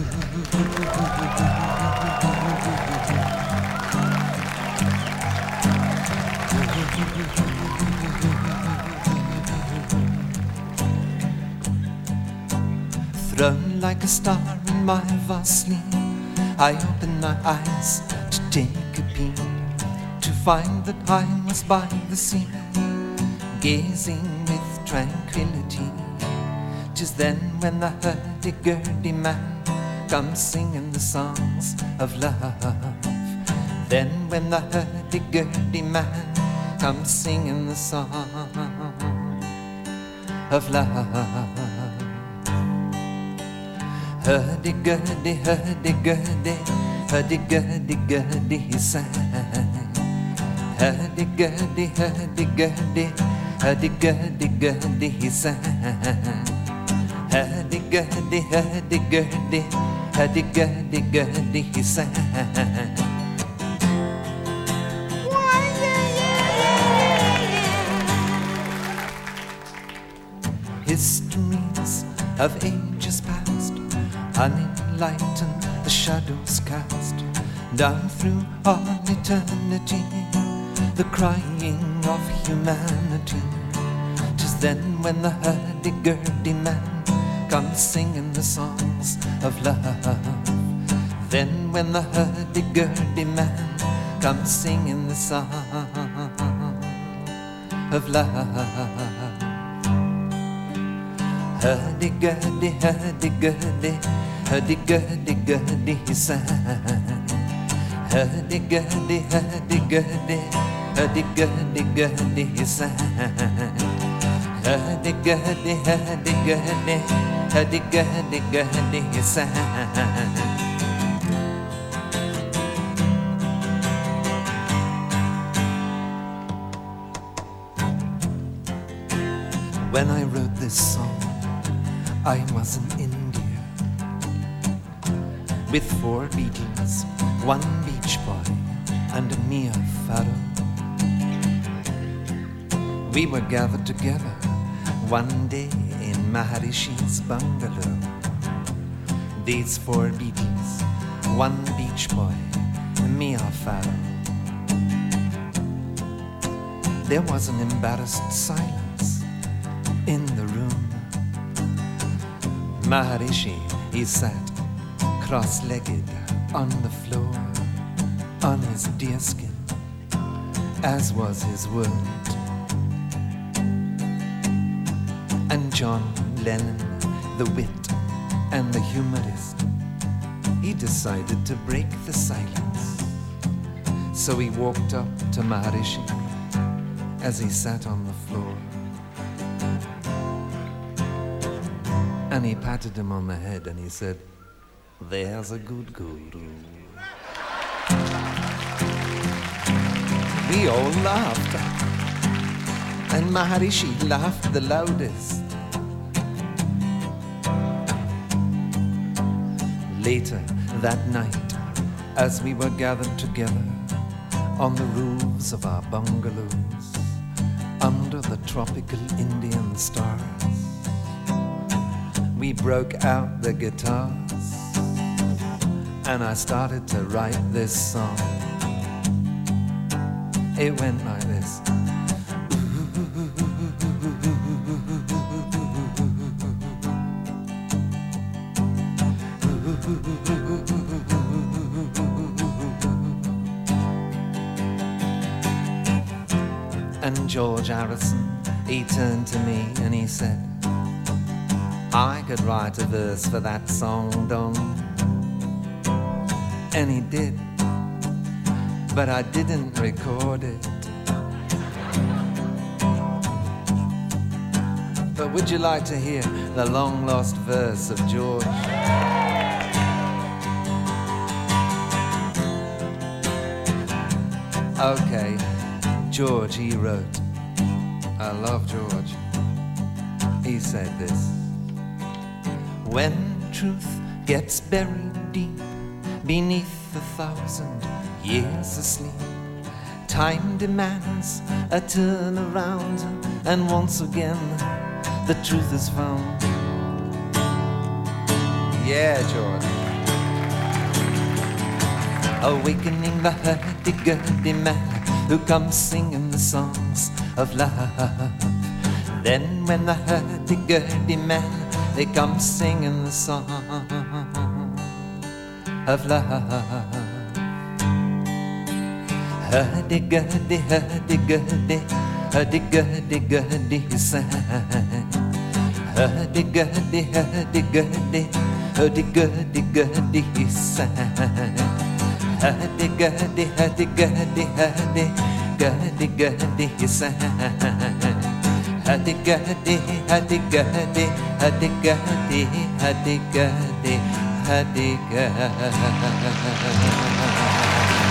Thrown like a star in my vast sleep, I opened my eyes to take a peek, to find that I was by the sea, gazing with tranquility. 'Tis then when the hurdy-gurdy man comes singing the songs of love. Then when the hurdy-gurdy man comes singing the song of love. Hurdy-gurdy, hurdy-gurdy, hurdy-gurdy-gurdy, he sang. Hurdy-gurdy, hurdy-gurdy, hurdy-gurdy-gurdy, he sang. Hurdy-gurdy, hurdy-gurdy, hurdy-gurdy-gurdy, he sang. Histories of ages past, unenlightened, the shadows cast down through all eternity, the crying of humanity. 'Tis then when the hurdy-gurdy man comes singing the songs of love. Then when the hurdy-gurdy man comes singing the song of love. Hurdy-gurdy, hurdy-gurdy, hurdy-gurdy-gurdy, he sang. Hurdy-gurdy, hurdy-gurdy, hurdy-gurdy-gurdy, he sang. Hurdy-gurdy, hurdy-gurdy, hurdy-gurdy-gurdy, he sang. When I wrote this song, I was in India with 4 Beatles, 1 Beach Boy and a Mia Farrow. We were gathered together one day in Maharishi's bungalow. These 4 Beatles, 1 Beach Boy, Mia Farrow. There was an embarrassed silence in the room. Maharishi, he sat cross-legged on the floor, on his deerskin, as was his wont. And John Lennon, the wit and the humorist, he decided to break the silence. So he walked up to Maharishi as he sat on the floor, and he patted him on the head and he said, "There's a good guru." We all laughed, and Maharishi laughed the loudest. Later that night, as we were gathered together on the roofs of our bungalows, under the tropical Indian stars, we broke out the guitars, and I started to write this song. It went like this. And George Harrison, he turned to me and he said, "I could write a verse for that song, Don." And he did, but I didn't record it. But would you like to hear the long-lost verse of George? Okay, George, he wrote, I love George. He said this: "When truth gets buried deep beneath 1,000 years of sleep, time demands a turnaround, and once again the truth is found." Yeah, George. awakening the hurdy-gurdy man who comes singing the songs of love. Then when the hurdy-gurdy man, they come singing the song of love. Hurdy-gurdy, hurdy-gurdy, hurdy-gurdy-gurdy, he sang. Hurdy-gurdy, hurdy-gurdy, hurdy-gurdy-gurdy, he sang. Hurdy-gurdy, hurdy-gurdy, hurdy-gurdy-gurdy, he sang. Hurdy-gurdy, hurdy-gurdy, hurdy-gurdy, hurdy-gurdy, hurdy-gurdy.